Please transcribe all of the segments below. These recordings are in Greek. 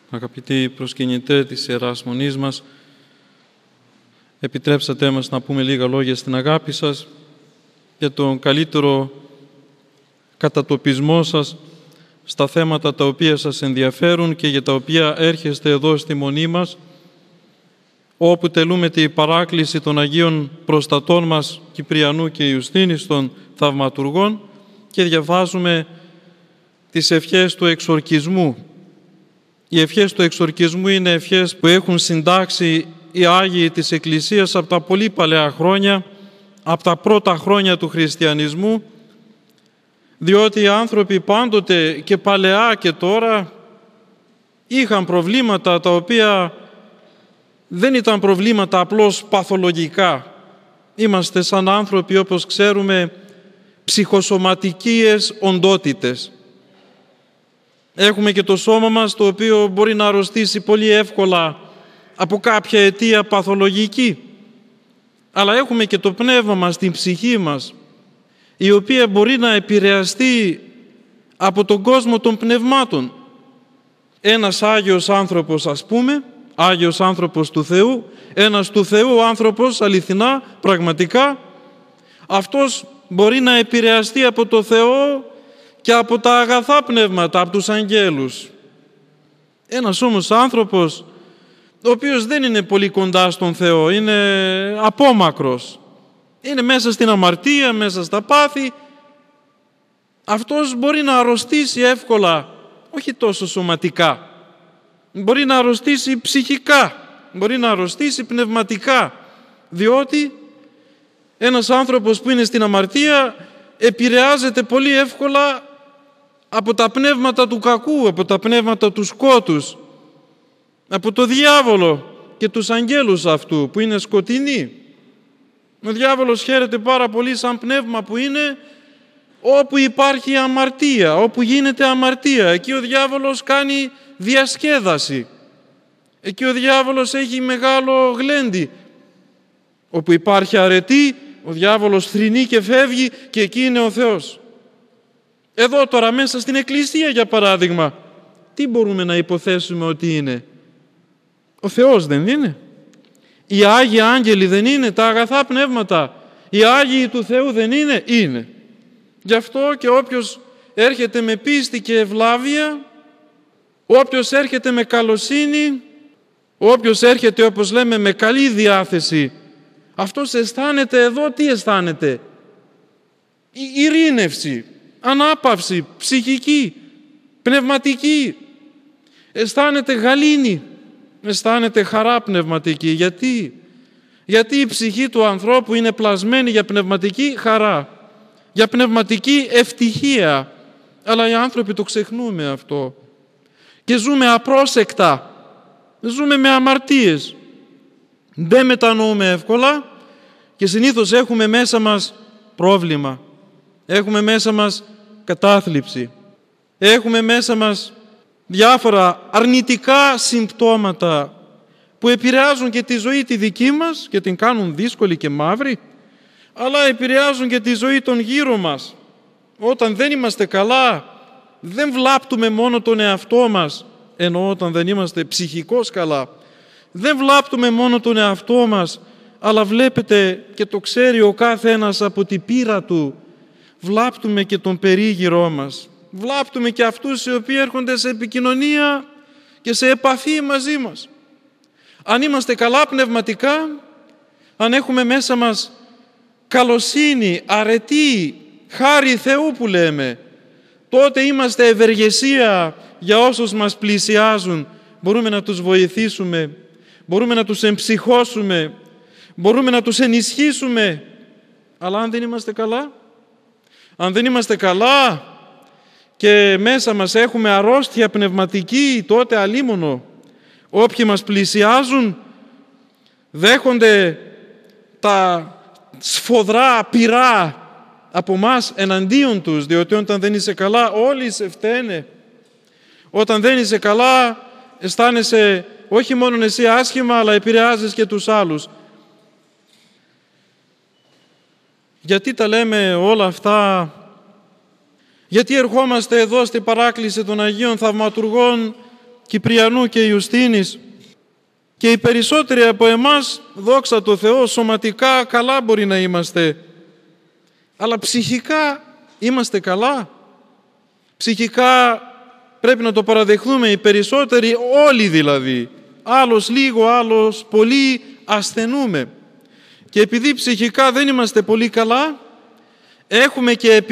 Αγαπητοί προσκυνητές της Ιεράς Μονής μας, επιτρέψατε μας να πούμε λίγα λόγια στην αγάπη σας για τον καλύτερο κατατοπισμό σας στα θέματα τα οποία σας ενδιαφέρουν και για τα οποία έρχεστε εδώ στη Μονή μας, όπου τελούμε τη παράκληση των Αγίων Προστατών μας Κυπριανού και Ιουστίνης των Θαυματουργών και διαβάζουμε τις ευχές του εξορκισμού. Οι ευχές του εξορκισμού είναι ευχές που έχουν συντάξει οι Άγιοι της Εκκλησίας από τα πολύ παλαιά χρόνια, από τα πρώτα χρόνια του χριστιανισμού, διότι οι άνθρωποι πάντοτε και παλαιά και τώρα είχαν προβλήματα τα οποία δεν ήταν προβλήματα απλώς παθολογικά. Είμαστε σαν άνθρωποι, όπως ξέρουμε, ψυχοσωματικές οντότητες. Έχουμε και το σώμα μας, το οποίο μπορεί να αρρωστήσει πολύ εύκολα από κάποια αιτία παθολογική. Αλλά έχουμε και το πνεύμα μας, την ψυχή μας, η οποία μπορεί να επηρεαστεί από τον κόσμο των πνευμάτων. Ένας Άγιος άνθρωπος, ας πούμε, Άγιος άνθρωπος του Θεού, ένας του Θεού άνθρωπος, αληθινά, πραγματικά, αυτός μπορεί να επηρεαστεί από το Θεό και από τα αγαθά πνεύματα, από τους αγγέλους. Ένας όμως άνθρωπος, ο οποίος δεν είναι πολύ κοντά στον Θεό, είναι απόμακρος, είναι μέσα στην αμαρτία, μέσα στα πάθη, αυτός μπορεί να αρρωστήσει εύκολα, όχι τόσο σωματικά, μπορεί να αρρωστήσει ψυχικά, μπορεί να αρρωστήσει πνευματικά, διότι ένας άνθρωπος που είναι στην αμαρτία επηρεάζεται πολύ εύκολα από τα πνεύματα του κακού, από τα πνεύματα του σκότους, από το διάβολο και τους αγγέλους αυτού που είναι σκοτεινοί. Ο διάβολος χαίρεται πάρα πολύ σαν πνεύμα που είναι όπου υπάρχει αμαρτία, όπου γίνεται αμαρτία. Εκεί ο διάβολος κάνει διασκέδαση. Εκεί ο διάβολος έχει μεγάλο γλέντι. Όπου υπάρχει αρετή, ο διάβολος θρηνεί και φεύγει και εκεί είναι ο Θεός. Εδώ τώρα μέσα στην Εκκλησία, για παράδειγμα, τι μπορούμε να υποθέσουμε ότι είναι? Ο Θεός δεν είναι? Οι Άγιοι Άγγελοι δεν είναι? Τα αγαθά πνεύματα, οι Άγιοι του Θεού δεν είναι? Είναι. Γι' αυτό και όποιος έρχεται με πίστη και ευλάβεια, όποιος έρχεται με καλοσύνη, όποιος έρχεται, όπως λέμε, με καλή διάθεση, αυτός αισθάνεται εδώ, τι αισθάνεται? Ειρήνευση, ανάπαυση, ψυχική, πνευματική. Αισθάνεται γαλήνη, αισθάνεται χαρά πνευματική. Γιατί η ψυχή του ανθρώπου είναι πλασμένη για πνευματική χαρά, για πνευματική ευτυχία. Αλλά οι άνθρωποι το ξεχνούμε αυτό και ζούμε απρόσεκτα, ζούμε με αμαρτίες. Δεν μετανοούμε εύκολα και συνήθως έχουμε μέσα μας πρόβλημα. Έχουμε μέσα μας κατάθλιψη. Έχουμε μέσα μας διάφορα αρνητικά συμπτώματα που επηρεάζουν και τη ζωή τη δική μας και την κάνουν δύσκολη και μαύρη, αλλά επηρεάζουν και τη ζωή των γύρω μας. Όταν δεν είμαστε καλά, δεν βλάπτουμε μόνο τον εαυτό μας, ενώ όταν δεν είμαστε ψυχικώς καλά, δεν βλάπτουμε μόνο τον εαυτό μας, αλλά βλέπετε και το ξέρει ο κάθε ένας από την πείρα του, βλάπτουμε και τον περίγυρό μας. Βλάπτουμε και αυτούς οι οποίοι έρχονται σε επικοινωνία και σε επαφή μαζί μας. Αν είμαστε καλά πνευματικά, αν έχουμε μέσα μας καλοσύνη, αρετή, χάρη Θεού που λέμε, τότε είμαστε ευεργεσία για όσους μας πλησιάζουν. Μπορούμε να τους βοηθήσουμε, μπορούμε να τους εμψυχώσουμε, μπορούμε να τους ενισχύσουμε. Αλλά αν δεν είμαστε καλά, αν δεν είμαστε καλά και μέσα μας έχουμε αρρώστια πνευματική, τότε αλίμονο. Όποιοι μας πλησιάζουν δέχονται τα σφοδρά πυρά από μας εναντίον τους, διότι όταν δεν είσαι καλά όλοι σε φταίνε. Όταν δεν είσαι καλά αισθάνεσαι όχι μόνο εσύ άσχημα, αλλά επηρεάζεις και τους άλλους. Γιατί τα λέμε όλα αυτά? Γιατί ερχόμαστε εδώ στην παράκληση των Αγίων Θαυματουργών Κυπριανού και Ιουστίνης, και οι περισσότεροι από εμάς, δόξα τω Θεώ, σωματικά καλά μπορεί να είμαστε, αλλά ψυχικά είμαστε καλά? Ψυχικά πρέπει να το παραδεχθούμε, οι περισσότεροι, όλοι δηλαδή, άλλος λίγο, άλλος πολύ, ασθενούμε. Και επειδή ψυχικά δεν είμαστε πολύ καλά, έχουμε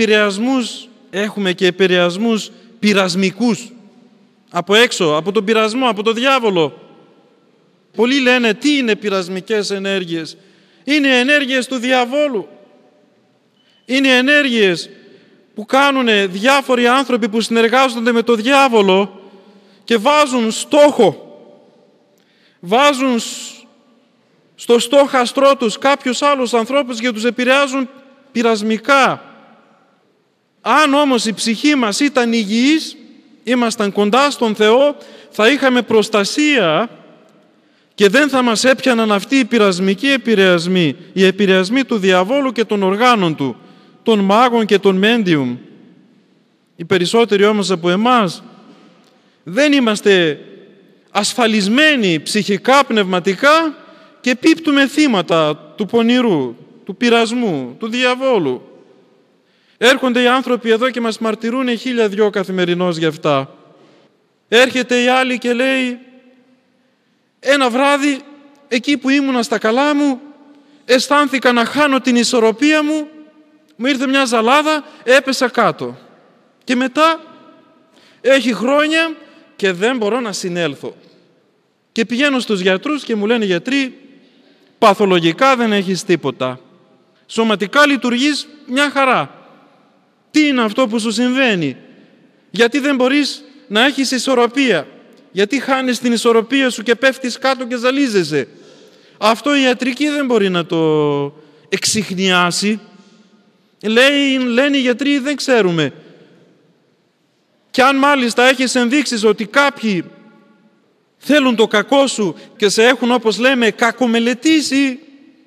και επηρεασμούς πειρασμικούς από έξω, από τον πειρασμό, από τον διάβολο. Πολλοί λένε, τι είναι πειρασμικές ενέργειες? Είναι ενέργειες του διαβόλου. Είναι ενέργειες που κάνουν διάφοροι άνθρωποι που συνεργάζονται με τον διάβολο και βάζουν στόχο, βάζουν στο στόχαστρό τους κάποιους άλλους ανθρώπους και τους επηρεάζουν πειρασμικά. Αν όμως η ψυχή μας ήταν υγιής, ήμασταν κοντά στον Θεό, θα είχαμε προστασία και δεν θα μας έπιαναν αυτοί οι πειρασμικοί επηρεασμοί, οι επηρεασμοί του διαβόλου και των οργάνων του, των μάγων και των μέντιουμ. Οι περισσότεροι όμως από εμάς δεν είμαστε ασφαλισμένοι ψυχικά, πνευματικά και πίπτουμε θύματα του πονηρού, του πειρασμού, του διαβόλου. Έρχονται οι άνθρωποι εδώ και μας μαρτυρούν 1002 καθημερινώς γι' αυτά. Έρχεται η άλλη και λέει, ένα βράδυ εκεί που ήμουνα στα καλά μου, αισθάνθηκα να χάνω την ισορροπία μου, μου ήρθε μια ζαλάδα, έπεσα κάτω. Και μετά έχει χρόνια και δεν μπορώ να συνέλθω. Και πηγαίνω στους γιατρούς και μου λένε, γιατροί, παθολογικά δεν έχεις τίποτα. Σωματικά λειτουργείς μια χαρά. Τι είναι αυτό που σου συμβαίνει? Γιατί δεν μπορείς να έχεις ισορροπία? Γιατί χάνεις την ισορροπία σου και πέφτεις κάτω και ζαλίζεσαι? Αυτό η ιατρική δεν μπορεί να το εξιχνιάσει. Λένε οι γιατροί, δεν ξέρουμε. Και αν μάλιστα έχεις ενδείξεις ότι κάποιοι θέλουν το κακό σου και σε έχουν, όπως λέμε, κακομελετήσει,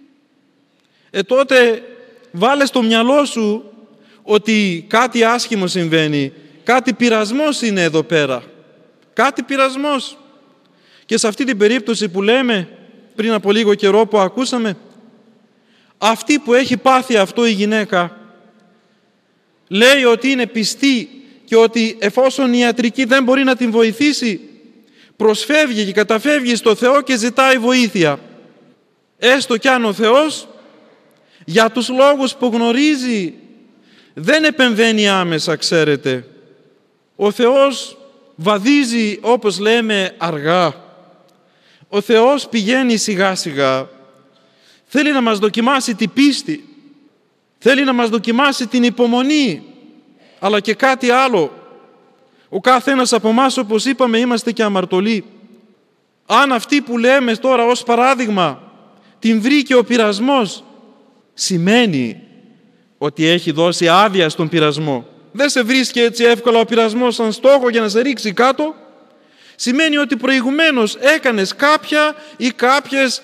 τότε βάλε στο μυαλό σου ότι κάτι άσχημο συμβαίνει, κάτι πειρασμός είναι εδώ πέρα. Κάτι πειρασμός. Και σε αυτή την περίπτωση που λέμε πριν από λίγο καιρό που ακούσαμε, αυτή που έχει πάθει αυτό η γυναίκα λέει ότι είναι πιστή και ότι εφόσον η ιατρική δεν μπορεί να την βοηθήσει, προσφεύγει και καταφεύγει στο Θεό και ζητάει βοήθεια. Έστω κι αν ο Θεός για τους λόγους που γνωρίζει δεν επεμβαίνει άμεσα, ξέρετε. Ο Θεός βαδίζει, όπως λέμε, αργά. Ο Θεός πηγαίνει σιγά σιγά. Θέλει να μας δοκιμάσει την πίστη. Θέλει να μας δοκιμάσει την υπομονή. Αλλά και κάτι άλλο. Ο κάθε ένας από εμάς, όπως είπαμε, είμαστε και αμαρτωλοί. Αν αυτή που λέμε τώρα ως παράδειγμα την βρήκε ο πειρασμός, σημαίνει ότι έχει δώσει άδεια στον πειρασμό. Δεν σε βρίσκει έτσι εύκολα ο πειρασμός σαν στόχο για να σε ρίξει κάτω. Σημαίνει ότι προηγουμένως έκανες κάποια ή κάποιες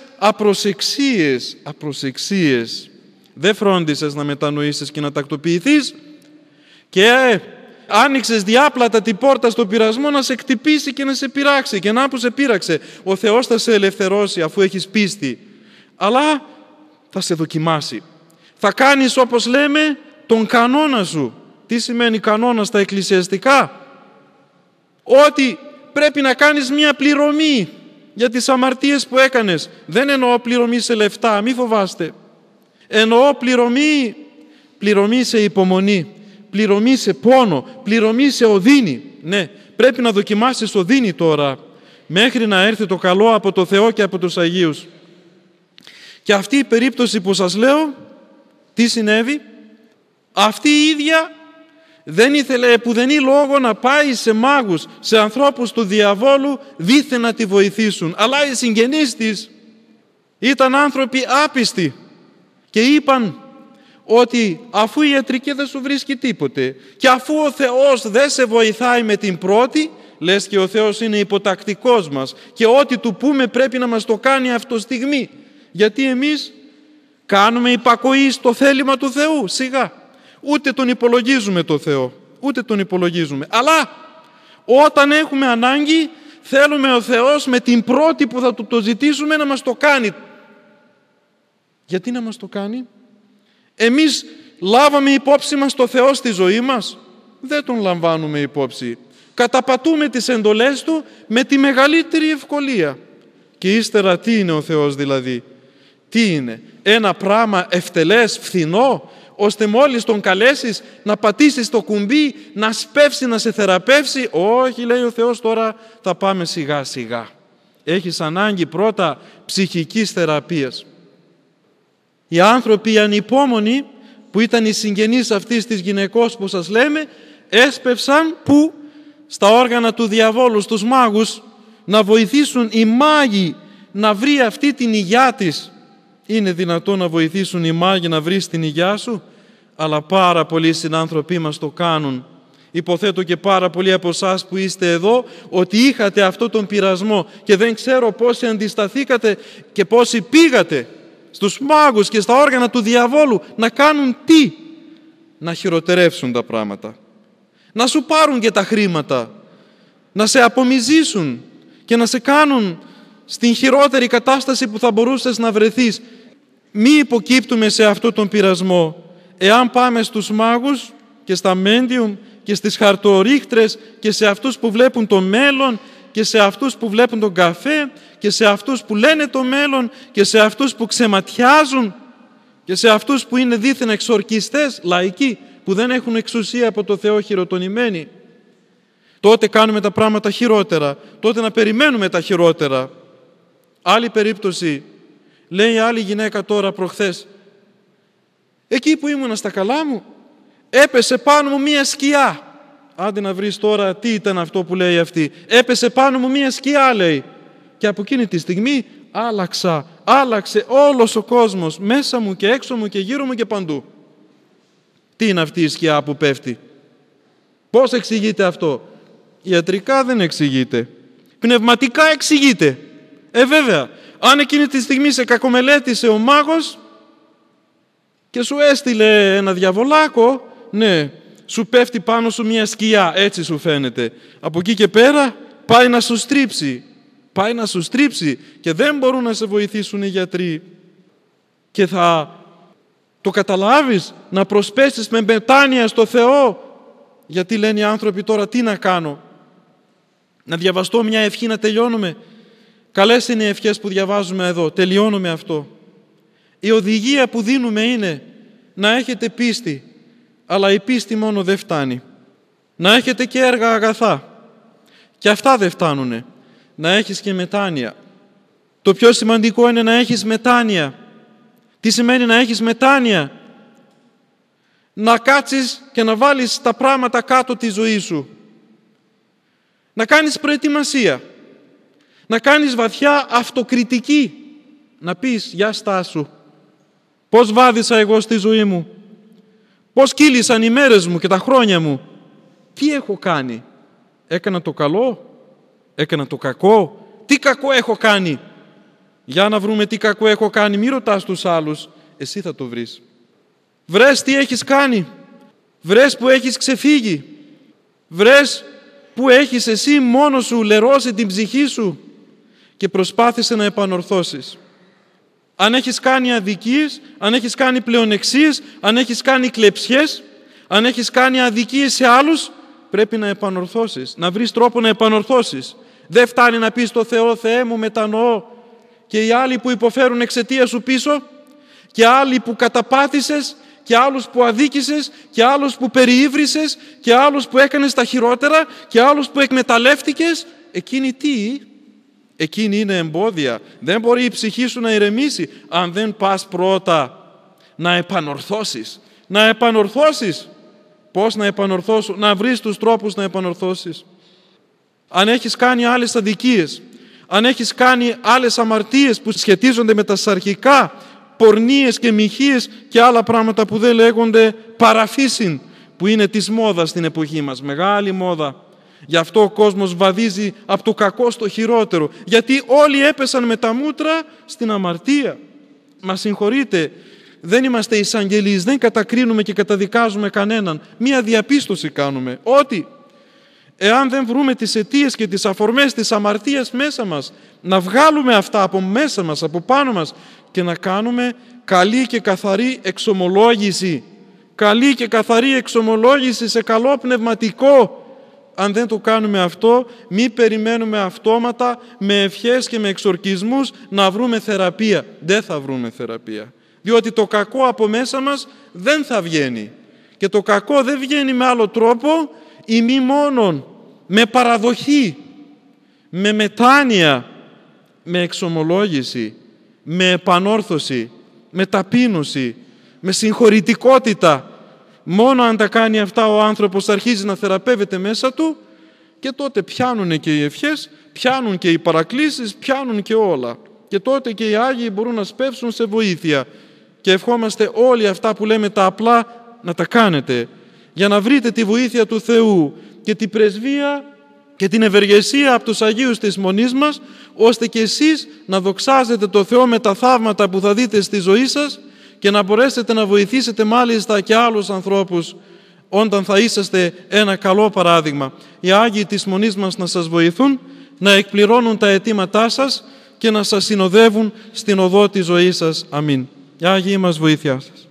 απροσεξίες. Δεν φρόντισες να μετανοήσεις και να τακτοποιηθείς και άνοιξες διάπλατα την πόρτα στον πειρασμό να σε χτυπήσει και να σε πειράξει. Και να που σε πείραξε, ο Θεός θα σε ελευθερώσει αφού έχεις πίστη. Αλλά θα σε δοκιμάσει. Θα κάνεις, όπως λέμε, τον κανόνα σου. Τι σημαίνει κανόνα στα εκκλησιαστικά? Ότι πρέπει να κάνεις μια πληρωμή για τις αμαρτίες που έκανες. Δεν εννοώ πληρωμή σε λεφτά, μη φοβάστε. Εννοώ πληρωμή σε υπομονή, πληρωμή σε πόνο, πληρωμή σε οδύνη. Ναι, πρέπει να δοκιμάσεις οδύνη τώρα, μέχρι να έρθει το καλό από το Θεό και από τους Αγίους. Και αυτή η περίπτωση που σας λέω, τι συνέβη? Αυτή η ίδια δεν ήθελε επουδενή λόγο να πάει σε μάγους, σε ανθρώπους του διαβόλου δήθεν να τη βοηθήσουν. Αλλά οι συγγενείς της ήταν άνθρωποι άπιστοι και είπαν ότι αφού η ιατρική δεν σου βρίσκει τίποτε και αφού ο Θεός δεν σε βοηθάει με την πρώτη, λες και ο Θεός είναι υποτακτικός μας και ό,τι του πούμε πρέπει να μας το κάνει αυτοστιγμή. Γιατί εμείς κάνουμε υπακοή στο θέλημα του Θεού, σιγά. Ούτε τον υπολογίζουμε το Θεό, ούτε τον υπολογίζουμε. Αλλά όταν έχουμε ανάγκη θέλουμε ο Θεός με την πρώτη που θα Του το ζητήσουμε να μας το κάνει. Γιατί να μας το κάνει? Εμείς λάβαμε υπόψη μας το Θεό στη ζωή μας? Δεν Τον λαμβάνουμε υπόψη. Καταπατούμε τις εντολές Του με τη μεγαλύτερη ευκολία. Και ύστερα τι είναι ο Θεός δηλαδή? Τι είναι? Ένα πράγμα ευτελές, φθηνό, ώστε μόλις Τον καλέσεις να πατήσεις το κουμπί, να σπεύσει, να σε θεραπεύσει? Όχι, λέει ο Θεός, τώρα θα πάμε σιγά σιγά. Έχεις ανάγκη πρώτα ψυχικής θεραπείας. Οι άνθρωποι οι ανυπόμονοι, που ήταν οι συγγενείς αυτής της γυναικός που σας λέμε, έσπευσαν που? Στα όργανα του διαβόλου, στους μάγους, να βοηθήσουν οι μάγοι να βρει αυτή την υγειά της. Είναι δυνατόν να βοηθήσουν οι μάγοι να βρεις την υγειά σου? Αλλά πάρα πολλοί συνάνθρωποι μας το κάνουν. Υποθέτω και πάρα πολλοί από εσάς που είστε εδώ ότι είχατε αυτό τον πειρασμό και δεν ξέρω πόσοι αντισταθήκατε και πόσοι πήγατε στους μάγους και στα όργανα του διαβόλου να κάνουν τι? Να χειροτερεύσουν τα πράγματα. Να σου πάρουν και τα χρήματα. Να σε απομυζήσουν και να σε κάνουν στην χειρότερη κατάσταση που θα μπορούσες να βρεθείς. Μη υποκύπτουμε σε αυτό τον πειρασμό. Εάν πάμε στους μάγους και στα μέντιουμ και στις χαρτορίχτρες και σε αυτούς που βλέπουν το μέλλον και σε αυτούς που βλέπουν τον καφέ και σε αυτούς που λένε το μέλλον και σε αυτούς που ξεματιάζουν και σε αυτούς που είναι δίθεν εξορκιστές, λαϊκοί, που δεν έχουν εξουσία από το Θεό, χειροτονημένοι, τότε κάνουμε τα πράγματα χειρότερα. Τότε να περιμένουμε τα χειρότερα. Άλλη περίπτωση, λέει άλλη γυναίκα τώρα προχθές, εκεί που ήμουνα στα καλά μου, έπεσε πάνω μου μία σκιά. Άντε να βρεις τώρα τι ήταν αυτό που λέει αυτή. Έπεσε πάνω μου μία σκιά, λέει. Και από εκείνη τη στιγμή άλλαξε όλος ο κόσμος, μέσα μου και έξω μου και γύρω μου και παντού. Τι είναι αυτή η σκιά που πέφτει? Πώς εξηγείται αυτό? Ιατρικά δεν εξηγείται. Πνευματικά εξηγείται. Βέβαια, αν εκείνη τη στιγμή σε κακομελέτησε ο μάγος και σου έστειλε ένα διαβολάκο, ναι, σου πέφτει πάνω σου μια σκιά, έτσι σου φαίνεται. Από εκεί και πέρα πάει να σου στρίψει. Πάει να σου στρίψει και δεν μπορούν να σε βοηθήσουν οι γιατροί. Και θα το καταλάβεις, να προσπέσεις με μετάνοια στο Θεό. Γιατί λένε οι άνθρωποι τώρα, τι να κάνω? Να διαβαστώ μια ευχή να τελειώνουμε? Καλές είναι οι ευχές που διαβάζουμε εδώ. Τελειώνω με αυτό. Η οδηγία που δίνουμε είναι να έχετε πίστη. Αλλά η πίστη μόνο δεν φτάνει. Να έχετε και έργα αγαθά. Και αυτά δεν φτάνουνε. Να έχεις και μετάνοια. Το πιο σημαντικό είναι να έχεις μετάνοια. Τι σημαίνει να έχεις μετάνοια? Να κάτσεις και να βάλεις τα πράγματα κάτω τη ζωή σου. Να κάνεις προετοιμασία. Να κάνεις βαθιά αυτοκριτική. Να πεις, για στάσου. Πώς βάδισα εγώ στη ζωή μου? Πώς κύλησαν οι μέρες μου και τα χρόνια μου? Τι έχω κάνει? Έκανα το καλό? Έκανα το κακό? Τι κακό έχω κάνει? Για να βρούμε τι κακό έχω κάνει. Μη ρωτάς τους άλλους. Εσύ θα το βρεις. Βρες τι έχεις κάνει. Βρες που έχεις ξεφύγει. Βρες που έχεις εσύ μόνος σου λερώσει την ψυχή σου και προσπάθησε να επανορθώσεις. Αν έχεις κάνει αδικίες, αν έχεις κάνει πλεονεξίες, αν έχεις κάνει κλεψιές, αν έχεις κάνει αδικίες σε άλλους, πρέπει να επανορθώσεις, να βρεις τρόπο να επανορθώσεις. Δεν φτάνει να πεις στο Θεό, Θεέ μου μετανοώ, και οι άλλοι που υποφέρουν εξαιτία σου πίσω, και άλλοι που καταπάτησες, και άλλους που αδίκησες, και άλλους που περιήβρισες, και άλλους που έκανες τα χειρότερα, και άλλους που εκμεταλλεύτηκες. Εκείνοι τι? Εκείνοι είναι εμπόδια. Δεν μπορεί η ψυχή σου να ηρεμήσει αν δεν πας πρώτα να επανορθώσεις. Να επανορθώσεις. Πώς να επανορθώσω? Να βρεις τους τρόπους να επανορθώσεις. Αν έχεις κάνει άλλες αδικίες, αν έχεις κάνει άλλες αμαρτίες που σχετίζονται με τα σαρκικά, πορνίες και μοιχείες και άλλα πράγματα που δεν λέγονται παραφύσιν, που είναι της μόδας στην εποχή μας, μεγάλη μόδα. Γι' αυτό ο κόσμος βαδίζει από το κακό στο χειρότερο, γιατί όλοι έπεσαν με τα μούτρα στην αμαρτία. Μας συγχωρείτε, δεν είμαστε εισαγγελείς, δεν κατακρίνουμε και καταδικάζουμε κανέναν. Μία διαπίστωση κάνουμε, ότι Εάν δεν βρούμε τις αιτίες και τις αφορμές της αμαρτίας μέσα μας, να βγάλουμε αυτά από μέσα μας, από πάνω μας και να κάνουμε καλή και καθαρή εξομολόγηση. Καλή και καθαρή εξομολόγηση σε καλό πνευματικό. Αν δεν το κάνουμε αυτό, μη περιμένουμε αυτόματα με ευχές και με εξορκισμούς να βρούμε θεραπεία. Δεν θα βρούμε θεραπεία. Διότι το κακό από μέσα μας δεν θα βγαίνει. Και το κακό δεν βγαίνει με άλλο τρόπο ή μη μόνον με παραδοχή, με μετάνοια, με εξομολόγηση, με επανόρθωση, με ταπείνωση, με συγχωρητικότητα. Μόνο αν τα κάνει αυτά ο άνθρωπος αρχίζει να θεραπεύεται μέσα του και τότε πιάνουν και οι ευχές, πιάνουν και οι παρακλήσεις, πιάνουν και όλα. Και τότε και οι Άγιοι μπορούν να σπεύσουν σε βοήθεια. Και ευχόμαστε όλοι αυτά που λέμε τα απλά να τα κάνετε για να βρείτε τη βοήθεια του Θεού και την πρεσβεία και την ευεργεσία από τους Αγίους της Μονής μας, ώστε και εσείς να δοξάζετε το Θεό με τα θαύματα που θα δείτε στη ζωή σας και να μπορέσετε να βοηθήσετε μάλιστα και άλλους ανθρώπους όταν θα είσαστε ένα καλό παράδειγμα. Οι Άγιοι της Μονής μας να σας βοηθούν, να εκπληρώνουν τα αιτήματά σας και να σας συνοδεύουν στην οδό της ζωής σας. Αμήν. Η Άγιοι μας βοήθειά σας.